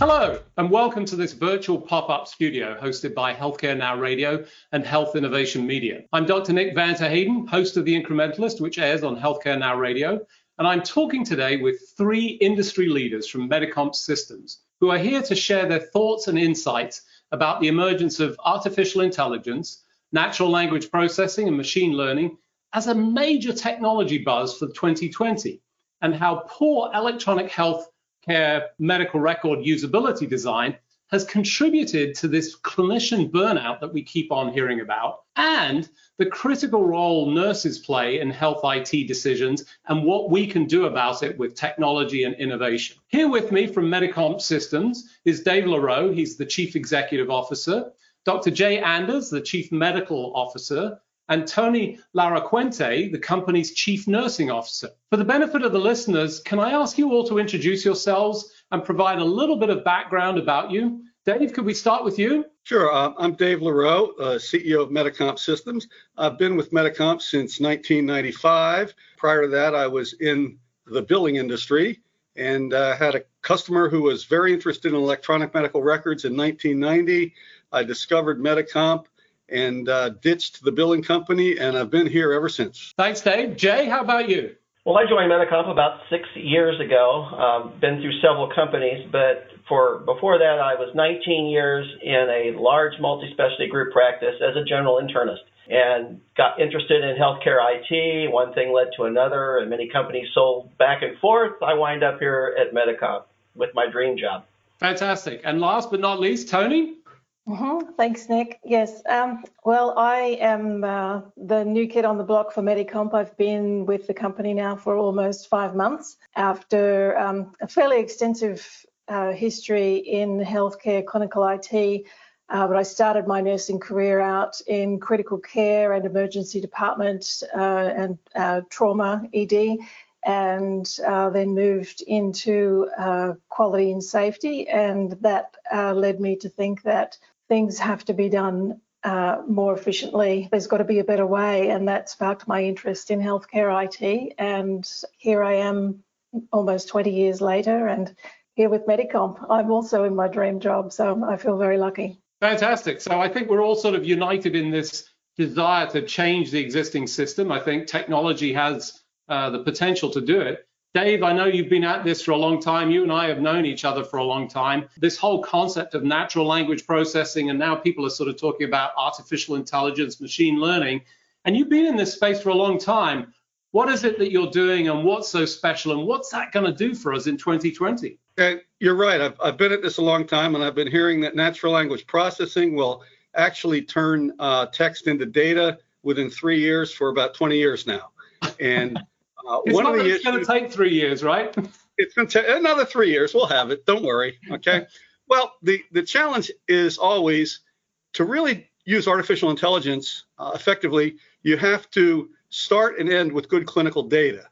Hello, and welcome to this virtual pop-up studio hosted by Healthcare Now Radio and Health Innovation Media. I'm Dr. Nick Van Terheyden, host of The Incrementalist, which airs on Healthcare Now Radio, and I'm talking today with three industry leaders from Medicomp Systems who are here to share their thoughts and insights about the emergence of artificial intelligence, natural language processing, and machine learning as a major technology buzz for 2020, and how poor electronic health care medical record usability design has contributed to this clinician burnout that we keep on hearing about, and the critical role nurses play in health IT decisions and what we can do about it with technology and innovation. Here with me from Medicomp Systems is Dave LaRoe, he's the Chief Executive Officer, Dr. Jay Anders, the Chief Medical Officer, and Tony Laracuente, the company's Chief Nursing Officer. For the benefit of the listeners, can I ask you all to introduce yourselves and provide a little bit of background about you? Dave, could we start with you? Sure. I'm Dave LaRoe, CEO of Medicomp Systems. I've been with Medicomp since 1995. Prior to that, I was in the billing industry and had a customer who was very interested in electronic medical records in 1990. I discovered Medicomp and ditched the billing company, and I've been here ever since. Thanks, Dave. Jay, how about you? Well, I joined Medicomp about 6 years ago, been through several companies, but before that, I was 19 years in a large multi-specialty group practice as a general internist and got interested in healthcare IT. One thing led to another, and many companies sold back and forth. I wind up here at Medicomp with my dream job. Fantastic. And last but not least, Tony? Thanks, Nick. Yes. Well, I am the new kid on the block for Medicomp. I've been with the company now for almost 5 months after a fairly extensive history in healthcare clinical IT. But I started my nursing career out in critical care and emergency department and trauma ED, and then moved into quality and safety. And that led me to think that things have to be done more efficiently. There's got to be a better way, and that sparked my interest in healthcare IT. And here I am almost 20 years later and here with Medicomp. I'm also in my dream job, so I feel very lucky. Fantastic. So I think we're all sort of united in this desire to change the existing system. I think technology has the potential to do it. Dave, I know you've been at this for a long time. You and I have known each other for a long time. This whole concept of natural language processing, and now people are sort of talking about artificial intelligence, machine learning, and you've been in this space for a long time. What is it that you're doing, and what's so special, and what's that going to do for us in 2020? You're right. I've been at this a long time, and I've been hearing that natural language processing will actually turn text into data within 3 years for about 20 years now. And it's going to take 3 years, right? It's going to take another 3 years. We'll have it. Don't worry. Okay. Well, the challenge is always to really use artificial intelligence effectively. You have to start and end with good clinical data.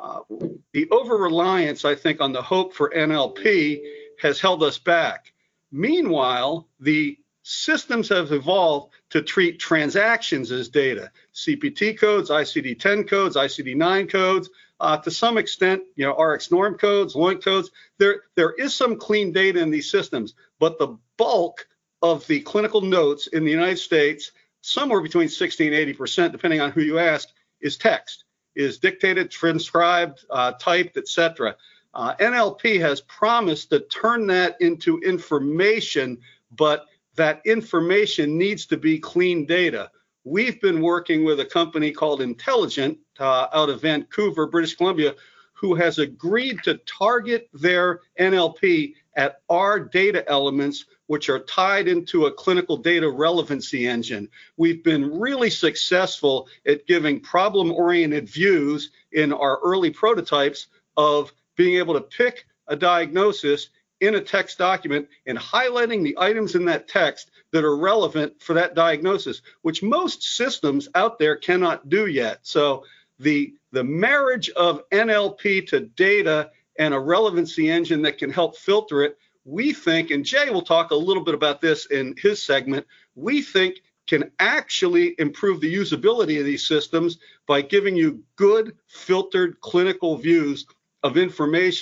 The over-reliance, I think, on the hope for NLP has held us back. Meanwhile, the systems have evolved to treat transactions as data. CPT codes, ICD-10 codes, ICD-9 codes, to some extent, RX norm codes, LOINC codes. There is some clean data in these systems, but the bulk of the clinical notes in the United States, somewhere between 60 and 80%, depending on who you ask, is text, is dictated, transcribed, typed, etc. NLP has promised to turn that into information, but that information needs to be clean data. We've been working with a company called Intelligent out of Vancouver, British Columbia, who has agreed to target their NLP at our data elements, which are tied into a clinical data relevancy engine. We've been really successful at giving problem-oriented views in our early prototypes of being able to pick a diagnosis in a text document and highlighting the items in that text that are relevant for that diagnosis, which most systems out there cannot do yet. So the marriage of NLP to data and a relevancy engine that can help filter it, we think, and Jay will talk a little bit about this in his segment, we think can actually improve the usability of these systems by giving you good filtered clinical views of information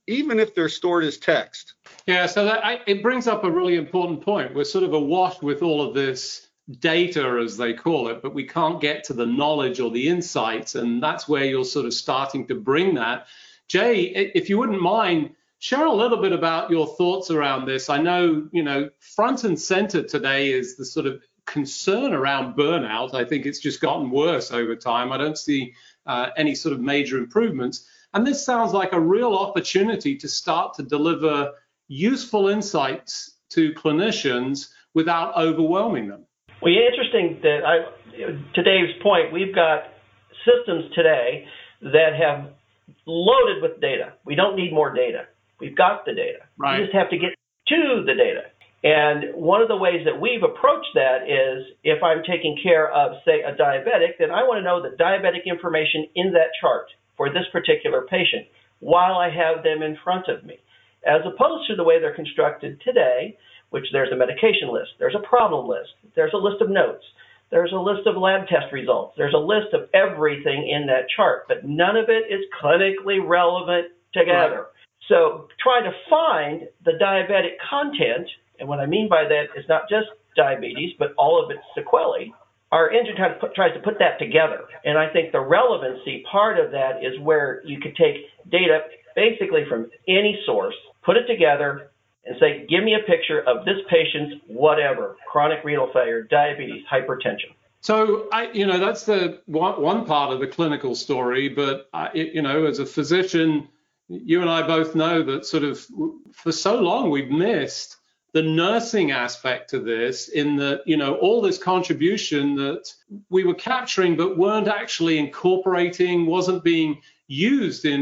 even if they're stored as text. Yeah, so it brings up a really important point. We're sort of awash with all of this data, as they call it, but we can't get to the knowledge or the insights, and that's where you're sort of starting to bring that. Jay, if you wouldn't mind, share a little bit about your thoughts around this. I know, front and center today is the sort of concern around burnout. I think it's just gotten worse over time. I don't see any sort of major improvements. And this sounds like a real opportunity to start to deliver useful insights to clinicians without overwhelming them. Well, interesting that to Dave's point, we've got systems today that have loaded with data. We don't need more data. We've got the data. Right. We just have to get to the data. And one of the ways that we've approached that is if I'm taking care of, say, a diabetic, then I want to know the diabetic information in that chart for this particular patient while I have them in front of me, as opposed to the way they're constructed today, which there's a medication list, there's a problem list, there's a list of notes, there's a list of lab test results, there's a list of everything in that chart, but none of it is clinically relevant together. Right. So trying to find the diabetic content, and what I mean by that is not just diabetes, but all of its sequelae, our engine tries to put that together. And I think the relevancy part of that is where you could take data basically from any source, put it together, and say, give me a picture of this patient's whatever, chronic renal failure, diabetes, hypertension. So, that's the one part of the clinical story. But, as a physician, you and I both know that sort of for so long we've missed the nursing aspect of this in the, all this contribution that we were capturing but weren't actually incorporating, wasn't being used in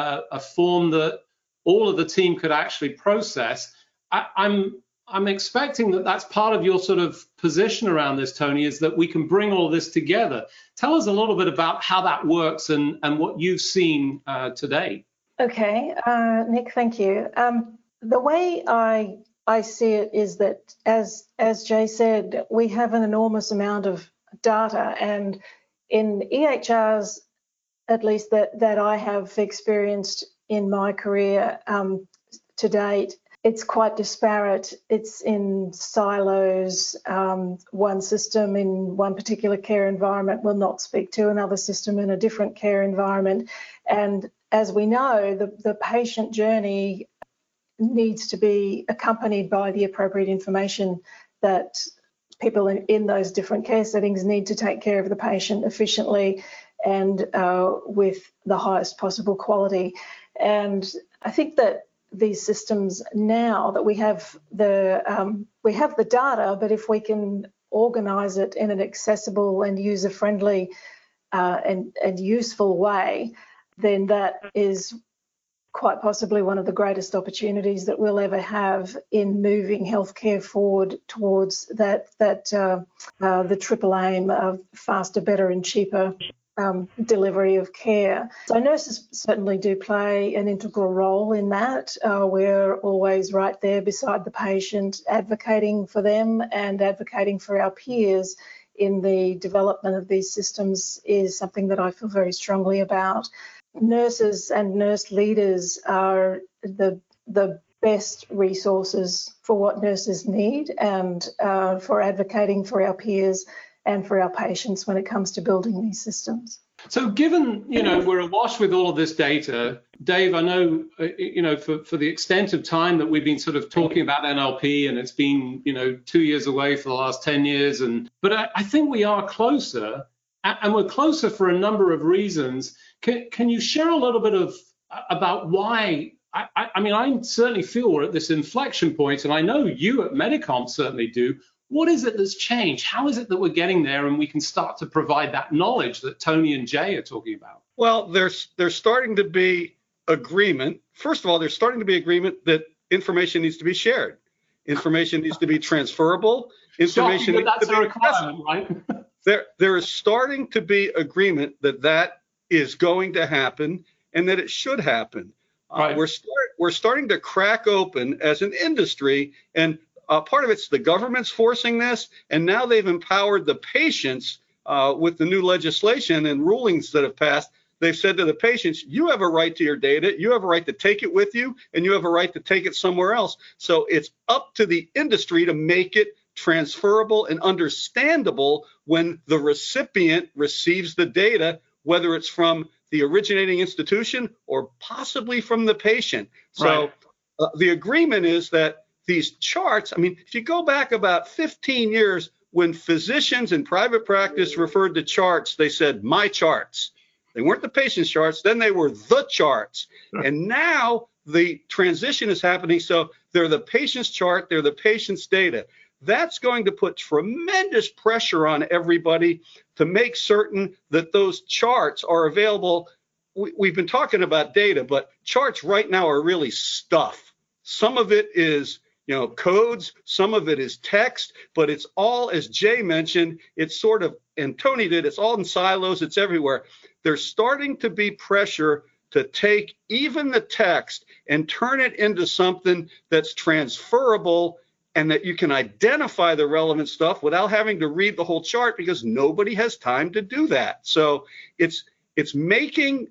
a form that all of the team could actually process. I'm expecting that that's part of your sort of position around this, Tony, is that we can bring all this together. Tell us a little bit about how that works and what you've seen today. Okay, Nick, thank you. The way I see it is that, as Jay said, we have an enormous amount of data, and in EHRs, at least that I have experienced in my career to date, it's quite disparate. It's in silos. One system in one particular care environment will not speak to another system in a different care environment. And as we know, the patient journey needs to be accompanied by the appropriate information that people in those different care settings need to take care of the patient efficiently and with the highest possible quality. And I think that these systems, now that we have the data, but if we can organise it in an accessible and user-friendly and useful way, then that is quite possibly one of the greatest opportunities that we'll ever have in moving healthcare forward towards the triple aim of faster, better and cheaper delivery of care. So nurses certainly do play an integral role in that. We're always right there beside the patient, advocating for them and advocating for our peers in the development of these systems is something that I feel very strongly about. Nurses and nurse leaders are the best resources for what nurses need and for advocating for our peers and for our patients when it comes to building these systems. So given, we're awash with all of this data, Dave, I know, for the extent of time that we've been sort of talking about NLP, and it's been, 2 years away for the last 10 years. But I think we are closer, and we're closer for a number of reasons. Can you share a little bit about why? I certainly feel we're at this inflection point, and I know you at Medicomp certainly do. What is it that's changed? How is it that we're getting there and we can start to provide that knowledge that Tony and Jay are talking about? Well, there's starting to be agreement. First of all, there's starting to be agreement that information needs to be shared. Information needs to be transferable. Information needs to be requirement, right? There is starting to be agreement that is going to happen and that it should happen. Right. We're starting to crack open as an industry, and part of it's the government's forcing this, and now they've empowered the patients with the new legislation and rulings that have passed they've said to the patients, you have a right to your data, you have a right to take it with you, and you have a right to take it somewhere else. So it's up to the industry to make it transferable and understandable when the recipient receives the data, whether it's from the originating institution or possibly from the patient. So the agreement is that these charts, I mean, if you go back about 15 years, when physicians in private practice referred to charts, they said, my charts. They weren't the patient's charts, then they were the charts. And now the transition is happening. So they're the patient's chart, they're the patient's data. That's going to put tremendous pressure on everybody to make certain that those charts are available. We've been talking about data, but charts right now are really stuff. Some of it is, codes, some of it is text, but it's all, as Jay mentioned, it's sort of, and Tony did, it's all in silos, it's everywhere. There's starting to be pressure to take even the text and turn it into something that's transferable and that you can identify the relevant stuff without having to read the whole chart, because nobody has time to do that. So it's increasing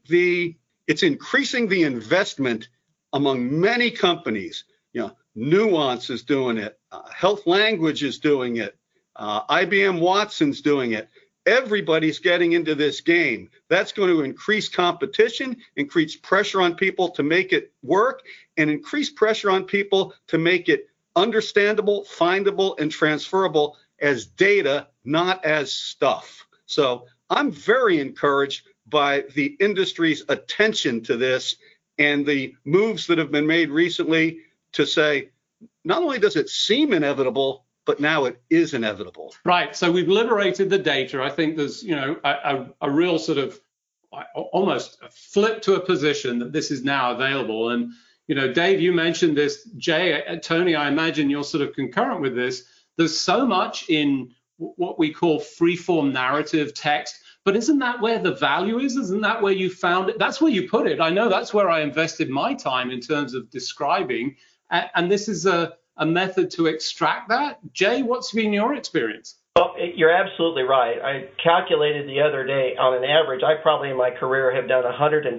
the investment among many companies. Nuance is doing it. Health Language is doing it. IBM Watson's doing it. Everybody's getting into this game. That's going to increase competition, increase pressure on people to make it work, and increase pressure on people to make it understandable, findable, and transferable as data, not as stuff. So I'm very encouraged by the industry's attention to this and the moves that have been made recently to say, not only does it seem inevitable, but now it is inevitable. Right. So we've liberated the data. I think there's, a real sort of almost a flip to a position that this is now available. And, Dave, you mentioned this. Jay, Tony, I imagine you're sort of concurrent with this. There's so much in what we call free-form narrative text. But isn't that where the value is? Isn't that where you found it? That's where you put it. I know that's where I invested my time in terms of describing. And this is a method to extract that. Jay, what's been your experience? Well, you're absolutely right. I calculated the other day, on an average, I probably in my career have done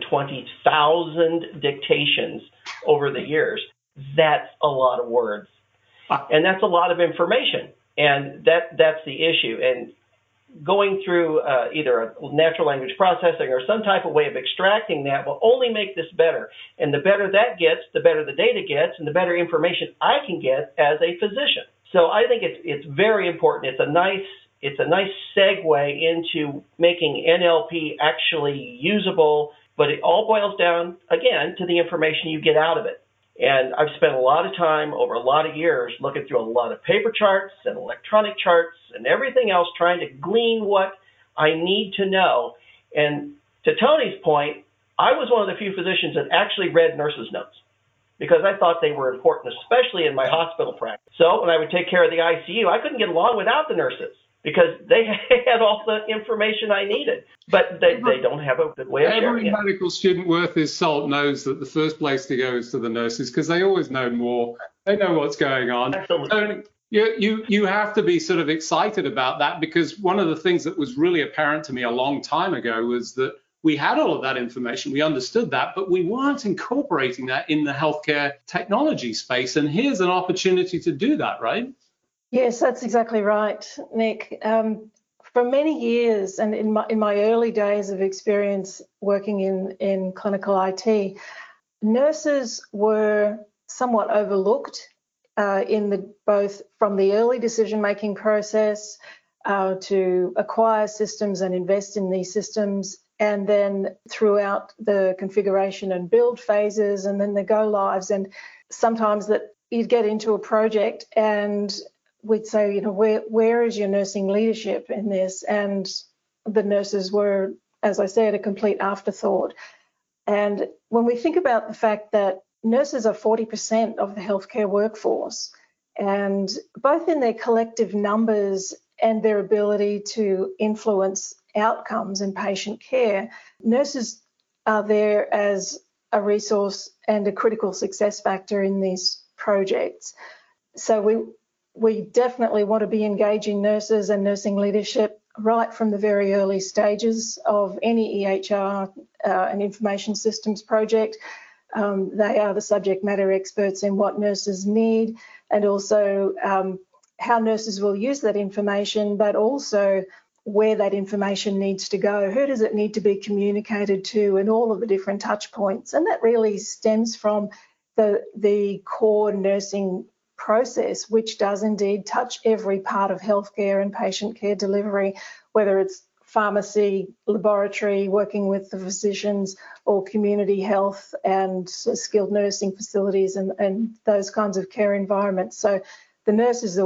120,000 dictations over the years. That's a lot of words. And that's a lot of information. And that's the issue. And going through either a natural language processing or some type of way of extracting that will only make this better. And the better that gets, the better the data gets, and the better information I can get as a physician. So I think it's very important. It's a nice segue into making NLP actually usable, but it all boils down, again, to the information you get out of it. And I've spent a lot of time over a lot of years looking through a lot of paper charts and electronic charts and everything else, trying to glean what I need to know. And to Tony's point, I was one of the few physicians that actually read nurses' notes because I thought they were important, especially in my hospital practice. So when I would take care of the ICU, I couldn't get along without the nurses because they had all the information I needed, but they don't have a good way of sharing it. Every medical student worth his salt knows that the first place to go is to the nurses because they always know more. They know what's going on. Absolutely. So you have to be sort of excited about that, because one of the things that was really apparent to me a long time ago was that we had all of that information, we understood that, but we weren't incorporating that in the healthcare technology space. And here's an opportunity to do that, right? Yes, that's exactly right, Nick. For many years, and in my early days of experience working in clinical IT, nurses were somewhat overlooked both from the early decision-making process to acquire systems and invest in these systems, and then throughout the configuration and build phases, and then the go lives. And sometimes that you'd get into a project and we'd say, where is your nursing leadership in this? And the nurses were, as I said, a complete afterthought. And when we think about the fact that nurses are 40% of the healthcare workforce, and both in their collective numbers and their ability to influence outcomes in patient care, nurses are there as a resource and a critical success factor in these projects. So we definitely want to be engaging nurses and nursing leadership right from the very early stages of any EHR and information systems project. They are the subject matter experts in what nurses need, and also how nurses will use that information, but also where that information needs to go. Who does it need to be communicated to, and all of the different touch points. And that really stems from the core nursing process, which does indeed touch every part of healthcare and patient care delivery, whether it's pharmacy, laboratory, working with the physicians, or community health and skilled nursing facilities and those kinds of care environments. So the nurse is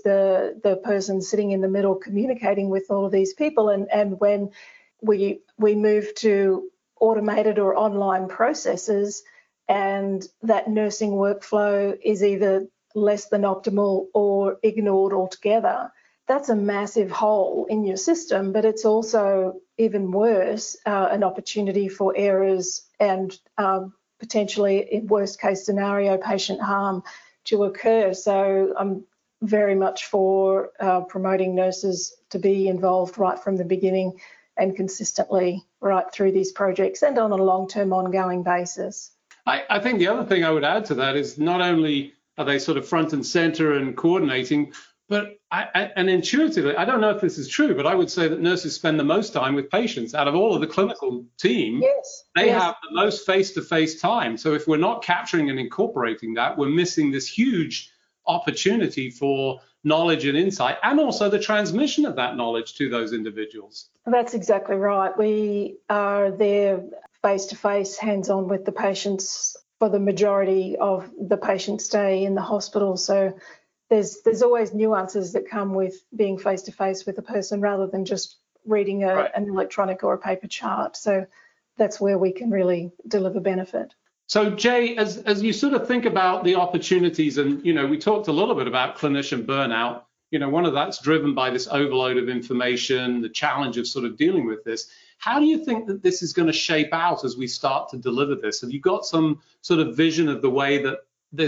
the person sitting in the middle communicating with all of these people. And when we move to automated or online processes, and that nursing workflow is either less than optimal or ignored altogether, that's a massive hole in your system, but it's also even worse, an opportunity for errors and potentially, in worst case scenario, patient harm to occur. So I'm very much for promoting nurses to be involved right from the beginning and consistently right through these projects and on a long-term ongoing basis. I think the other thing I would add to that is not only are they sort of front and center and coordinating, but and intuitively, I don't know if this is true, but I would say that nurses spend the most time with patients out of all of the clinical team. Yes, they have the most face-to-face time. So if we're not capturing and incorporating that, we're missing this huge opportunity for knowledge and insight, and also the transmission of that knowledge to those individuals. That's exactly right. We are there face-to-face, hands-on with the patients for the majority of the patient stay in the hospital. So there's always nuances that come with being face-to-face with a person rather than just reading an electronic or a paper chart. So that's where we can really deliver benefit. So Jay, as you sort of think about the opportunities, and we talked a little bit about clinician burnout. One of that's driven by this overload of information, the challenge of sort of dealing with this. How do you think that this is going to shape out as we start to deliver this? Have you got some sort of vision of the way that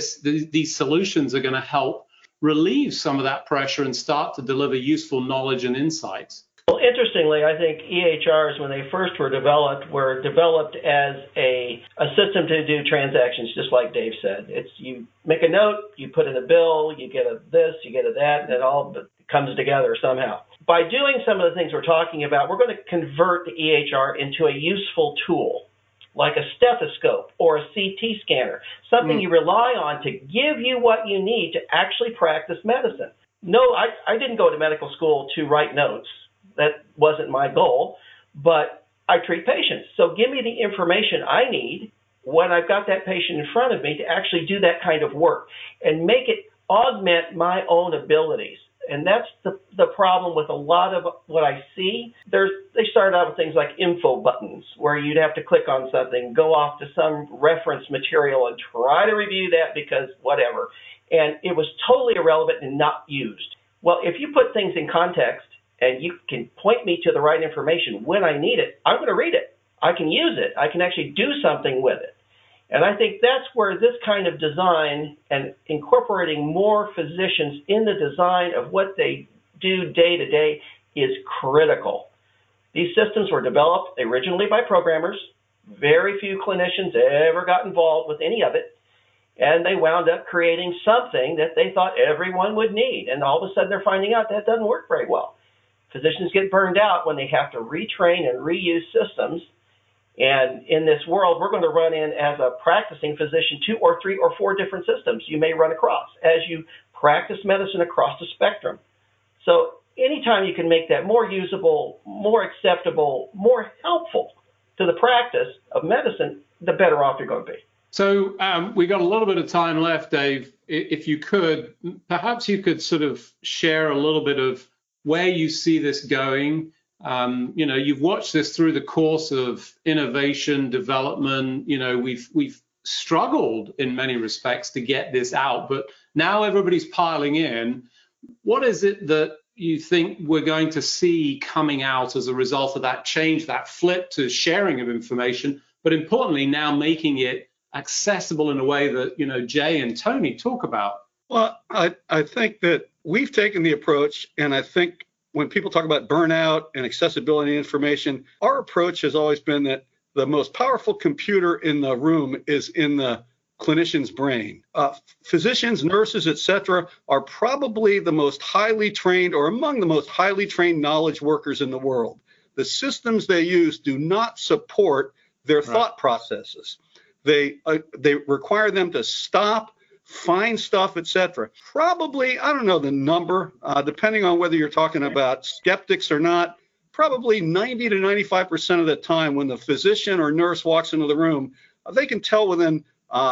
these solutions are going to help relieve some of that pressure and start to deliver useful knowledge and insights? Well, interestingly, I think EHRs, when they first were developed as a system to do transactions, just like Dave said. It's you make a note, you put in a bill, you get a this, you get a that, and it all comes together somehow. By doing some of the things we're talking about, we're going to convert the EHR into a useful tool, like a stethoscope or a CT scanner, something you rely on to give you what you need to actually practice medicine. No, I didn't go to medical school to write notes. That wasn't my goal, but I treat patients. So give me the information I need when I've got that patient in front of me to actually do that kind of work and make it augment my own abilities. And that's the problem with a lot of what I see. They started out with things like info buttons, where you'd have to click on something, go off to some reference material and try to review that because whatever. And it was totally irrelevant and not used. Well, if you put things in context and you can point me to the right information when I need it, I'm going to read it. I can use it. I can actually do something with it. And I think that's where this kind of design and incorporating more physicians in the design of what they do day to day is critical. These systems were developed originally by programmers. Very few clinicians ever got involved with any of it. And they wound up creating something that they thought everyone would need. And all of a sudden they're finding out that doesn't work very well. Physicians get burned out when they have to retrain and reuse systems. And in this world, we're going to run in as a practicing physician 2 or 3 or 4 different systems you may run across as you practice medicine across the spectrum. So anytime you can make that more usable, more acceptable, more helpful to the practice of medicine, the better off you're going to be. So we got a little bit of time left, Dave. If you could, perhaps you could sort of share a little bit of where you see this going. You've watched this through the course of innovation, development. We've struggled in many respects to get this out, but now everybody's piling in. What is it that you think we're going to see coming out as a result of that change, that flip to sharing of information, but importantly now making it accessible in a way that, Jay and Tony talk about? Well, I think that we've taken the approach, and I think when people talk about burnout and accessibility information, our approach has always been that the most powerful computer in the room is in the clinician's brain. Physicians, nurses, etc., are probably the most highly trained or among the most highly trained knowledge workers in the world. The systems they use do not support their thought processes. They require them to stop, find stuff, etc. Probably, I don't know the number, depending on whether you're talking about skeptics or not, probably 90 to 95% of the time when the physician or nurse walks into the room, they can tell within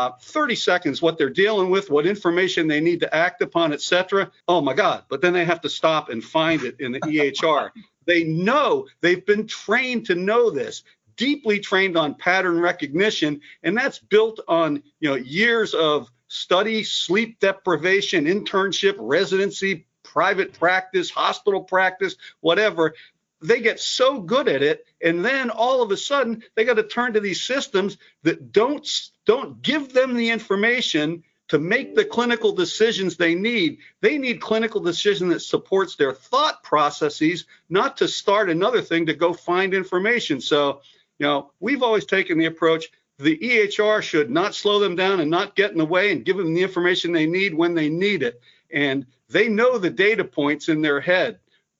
30 seconds what they're dealing with, what information they need to act upon, etc. Oh my God, but then they have to stop and find it in the EHR. They know, they've been trained to know this, deeply trained on pattern recognition, and that's built on years of study, sleep deprivation, internship, residency, private practice, hospital practice, whatever. They get so good at it, and then all of a sudden they got to turn to these systems that don't give them the information to make the clinical decisions they need. They need clinical decision that supports their thought processes, not to start another thing to go find information. So, we've always taken the approach, the EHR should not slow them down and not get in the way and give them the information they need when they need it. And they know the data points in their head.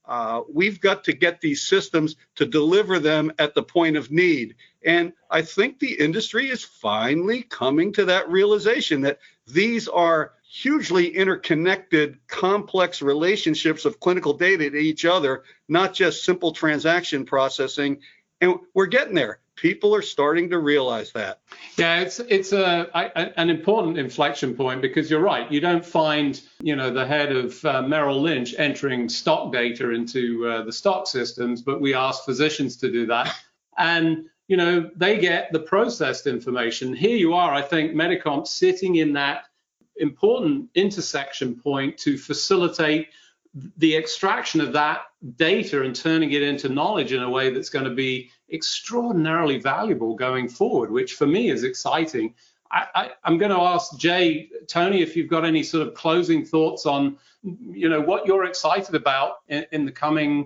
We've got to get these systems to deliver them at the point of need. And I think the industry is finally coming to that realization that these are hugely interconnected, complex relationships of clinical data to each other, not just simple transaction processing. And we're getting there. People are starting to realize that. Yeah, it's an important inflection point, because you're right. You don't find, the head of Merrill Lynch entering stock data into the stock systems, but we ask physicians to do that. And, they get the processed information. Here you are, I think, Medicomp sitting in that important intersection point to facilitate the extraction of that data and turning it into knowledge in a way that's going to be extraordinarily valuable going forward, which for me is exciting. I'm going to ask Tony, if you've got any sort of closing thoughts on, what you're excited about in the coming,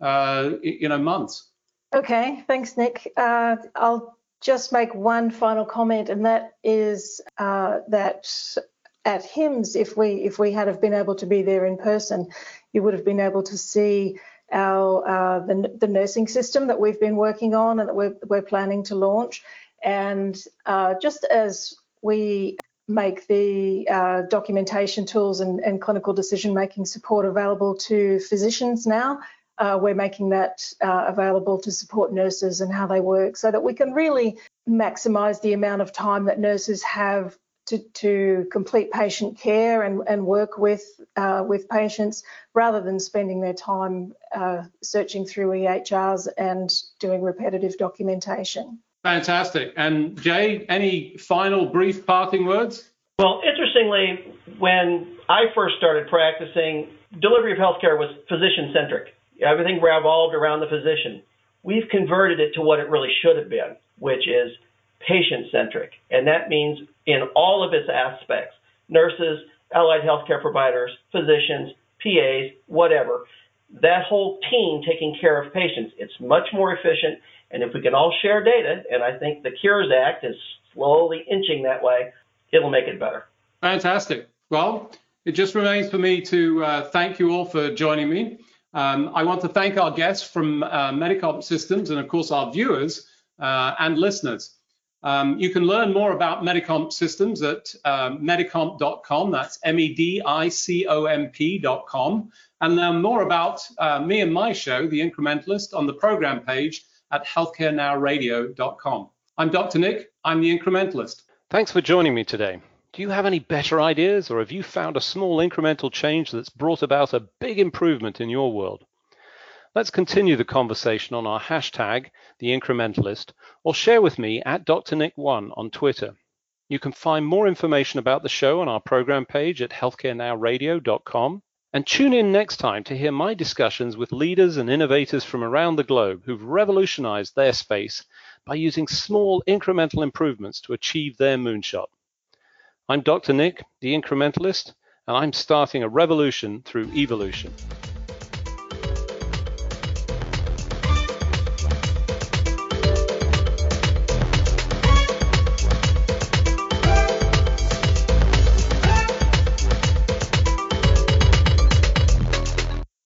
months. Okay, thanks, Nick. I'll just make one final comment, and that is that at HIMSS, if we had have been able to be there in person, you would have been able to see our the nursing system that we've been working on and that we're planning to launch. And just as we make the documentation tools and clinical decision-making support available to physicians now, we're making that available to support nurses and how they work, so that we can really maximize the amount of time that nurses have to complete patient care and work with patients, rather than spending their time searching through EHRs and doing repetitive documentation. Fantastic. And Jay, any final brief parting words? Well, interestingly, when I first started practicing, delivery of healthcare was physician-centric. Everything revolved around the physician. We've converted it to what it really should have been, which is patient-centric. And that means in all of its aspects, nurses, allied healthcare providers, physicians, PAs, whatever, that whole team taking care of patients. It's much more efficient. And if we can all share data, and I think the Cures Act is slowly inching that way, it'll make it better. Fantastic. Well, it just remains for me to thank you all for joining me. I want to thank our guests from Medicomp Systems, and of course our viewers and listeners. You can learn more about Medicomp Systems at medicomp.com. That's medicomp.com. And learn more about me and my show, The Incrementalist, on the program page at healthcarenowradio.com. I'm Dr. Nick. I'm The Incrementalist. Thanks for joining me today. Do you have any better ideas, or have you found a small incremental change that's brought about a big improvement in your world? Let's continue the conversation on our hashtag, The Incrementalist, or share with me at DrNick1 on Twitter. You can find more information about the show on our program page at healthcarenowradio.com. And tune in next time to hear my discussions with leaders and innovators from around the globe who've revolutionized their space by using small incremental improvements to achieve their moonshot. I'm Dr. Nick, The Incrementalist, and I'm starting a revolution through evolution.